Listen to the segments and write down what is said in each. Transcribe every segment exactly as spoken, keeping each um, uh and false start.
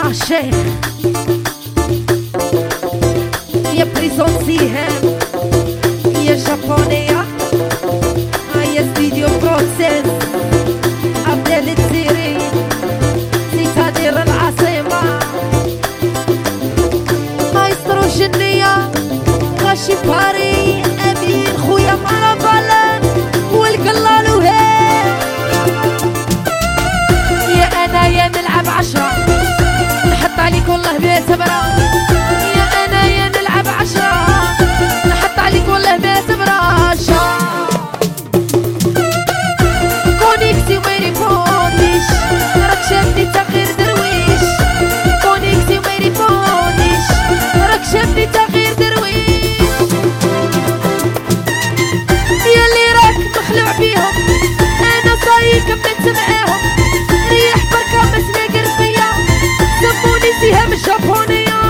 الشيخ يا بريزونسيها يا جابونية يا ستوديو بروسيس عبد التيري سيتا دير العاصمة مايسترو جنية غاشي باري أمين خويا مرابالان والقلال وهي يا أنا يا نلعب عشرة نحط عليك والله بيت برا يا أنا يا نلعب عشرة نحط عليك والله بيت براشا كونيكتي ويري بونيش راك شافني تغيير درويش كونيكتي ويري بونيش راك شافني تغيير درويش ياللي راك مخلوع بيهم أنا صايك بديت معاهم ريح بركة ما تناقر فيا سموني سهام الجابونية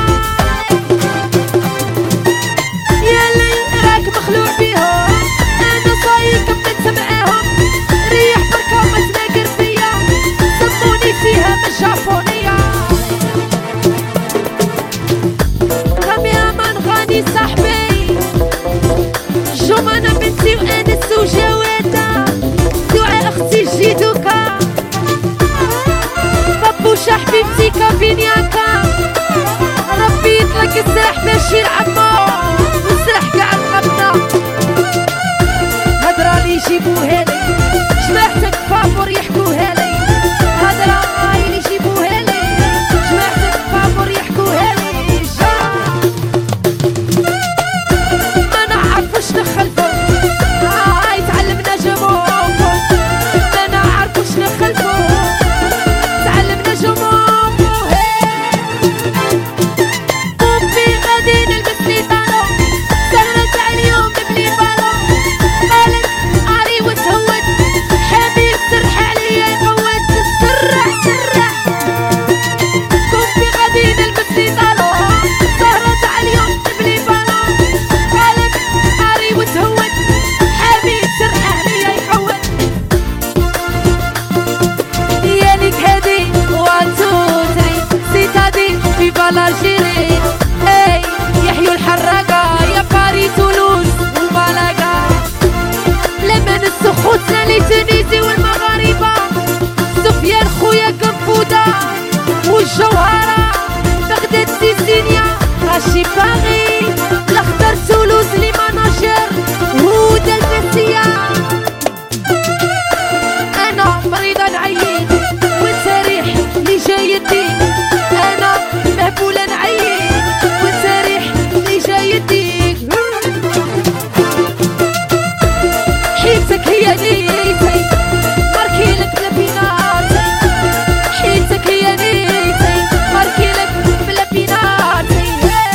ياللي راك مخلوع بيهم أنا صايك بديت معاهم ريح بركة ما تناقر فيا سموني سهام الجابونية كاميرامان غاني صاحبي جمانة بنتي وأنس وجوادة دعاء أختي جيدوكا بابوشا حبيبتي كابينياكا ربي يطلق السلاح ماشي العمو والسلاح كاع القبضة هدرا لي يجيبوها لي جماعتك فابور يحكوها لي هدرا لي يجيبوها لي جماعتك فابور يحكوها لي ما نعرفوش نخلفو هاي تعلمنا جمومكو ما نعرفوش نخلفو تعلمنا جمومكو أمي غادي نلبس لي طالو سهرت عليهم بلي بالو قالت عاري وتهود حامي سرح عليا يقود سرح سرح أمي غادي نلبس لي طالو سهرت عليهم بلي بالو قالت عاري وتهود حامي سرح عليا يقود يالك هادي وان تو تري سيتادي في بالاجيري اي يحيوا الحراقة يا باري تولوز ومالاقا لمن السخوتنا لي تونيزي والمغاربة سفيان خويا قنفودة والجوهرة بغداد سيسينيا غاشي باغي الاخضر تولوز لي مناجر هدى الفاسية انا مريضة نعيين وانت ريح لي جاي الدين انا مهبولة نعيين وانت ريح لي جاي الدين حيتك هي نيتي ماركيلك بلا بيناتي حيتك هي نيتي ماركيلك بلا بيناتي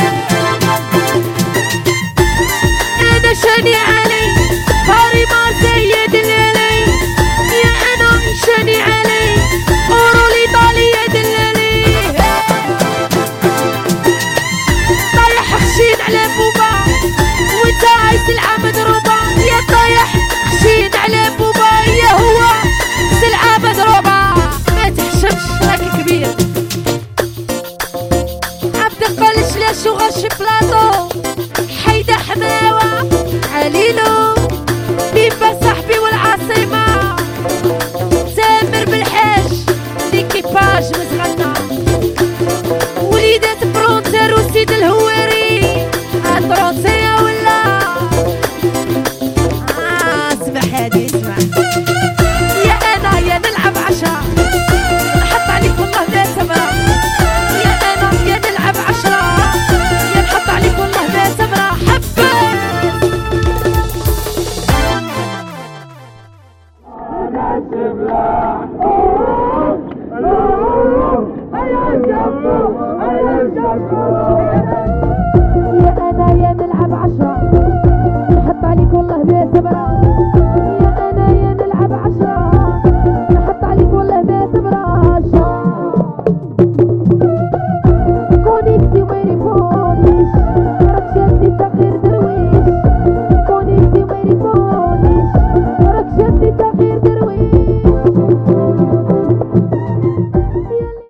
انا شاني علي هاري ما زيد الليلي يا انا شاني علي اورولي طالي يا دلالي طايح خشين على بوبا وانت عايز العام مضروبة يا طايح خشين على بوبا يا هو سلعة مضروبة ما تحشمش راك كبير عبد القلش لاش وغش بلاطو حيدة حماوة عليلو بيبا صاحبي والعاصمة تامر بالحاج ليكيباج مزغنة وليدات برونتر وسيد الهواري عالطرونسية ولا آه اسمح هادي اسمح يا انا يا نلعب عشرة نحط عليك والله لا تبرا يا انا يا نلعب عشرة يا نحط عليك والله لا تبرا حبة I